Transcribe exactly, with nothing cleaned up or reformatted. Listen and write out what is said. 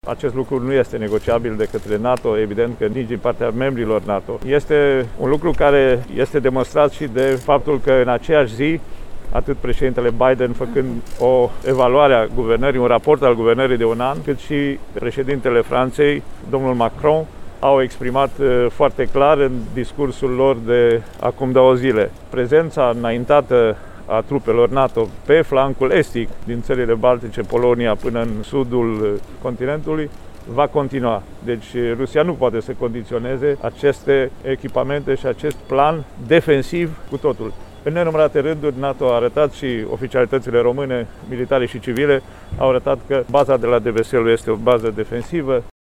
Acest lucru nu este negociabil de către NATO, evident că nici din partea membrilor NATO. Este un lucru care este demonstrat și de faptul că în aceeași zi, atât președintele Biden făcând o evaluare a guvernării, un raport al guvernării de un an, cât și președintele Franței, domnul Macron, au exprimat foarte clar în discursul lor de acum două zile. Prezența înaintată a trupelor NATO pe flancul estic din țările Baltice, Polonia, până în sudul continentului, va continua. Deci Rusia nu poate să condiționeze aceste echipamente și acest plan defensiv cu totul. În nenumărate rânduri, NATO a arătat și oficialitățile române, militare și civile, au arătat că baza de la Deveselu este o bază defensivă.